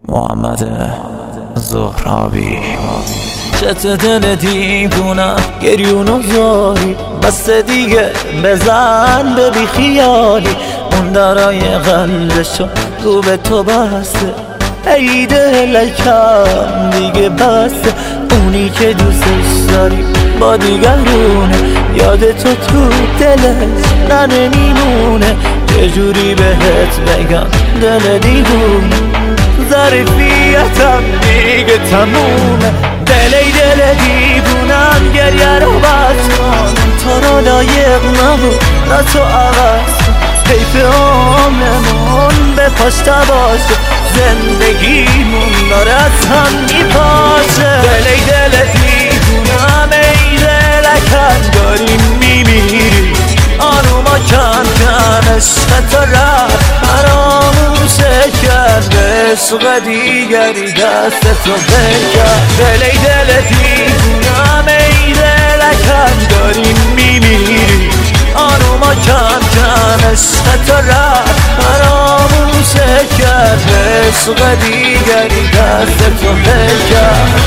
محمد زهرابی. چت دل دیوونم گریونو زاری، بس دیگه بزن به بی خیالی. اون درای قلبشو رو به تو بسته، ای دلکم دیگه بسته. اونی که دوستش داری با دیگرونه، یاد تو دلش نمیمونه. یه جوری بهت بگم دل دیوونه، ظرفیتم دیگه تمومه. دل دیوونم گریه رو بس کن، تو رو لایق نبود نه تو عوض کن. حیف عمرمون به پشت باشه، زندگیمون داره از هم میپاشه. دل دیوونم ای دلکم داری میمیری، آروما کم کم عشق تو رفت فراموشه کرد، به عشق دیگری دست تو بکرد. دل دیوونم ای دلکم داری میمیری، آروما کم کم عشق تو رفت فراموشه کرد، به عشق دیگری دست تو بکرد.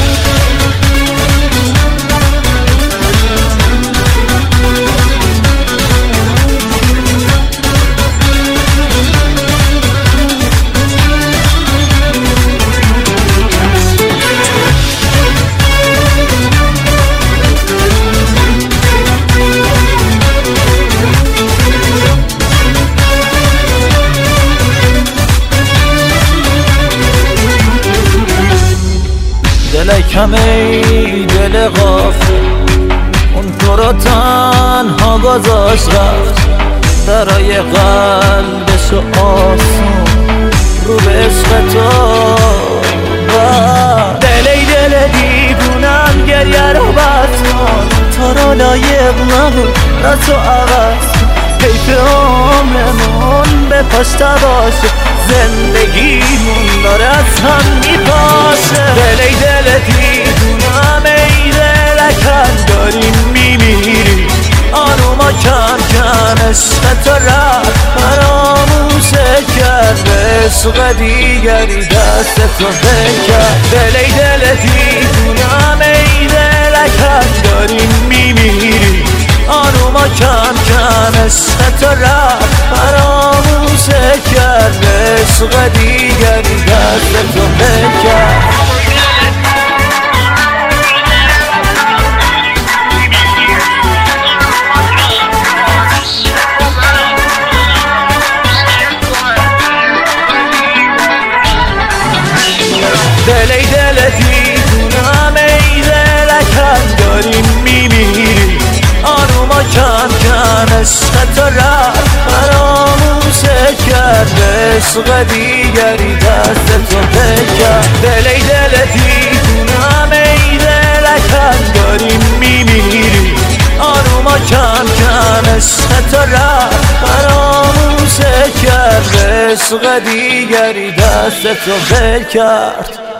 دلکم ای دل غافل، اون تو رو تنها گذاشت رفت، درای قلبشو آسون رو به عشق تو بست. دل دیوونم گریه رو بس کن، تو رو لایق نبود نه تو عوض کن. حیف عمرمون به پشت باشه، زندگیمون داره از هم میپاشه. دل دیوونم ای دلکم داری میمیری، آروما کم کم عشق تو رفت فراموشه کرد، به عشق دیگری دست تو بکرد. دل دیوونم ای دلکم داری میمیری، آروما کم کم عشق تو رفت فراموشه کرد، به عشق دیگری دست تو بکرد. دل دیوونم ای دلکم داری میمیری، آروما کم کم عشق تو رفت فراموشه کرد، به عشق دیگری دست تو بکرد. دل دیوونم ای دلکم داری میمیری، آروما کم کم عشق تو رفت فراموشه کرد، به عشق دیگری دست تو بکرد.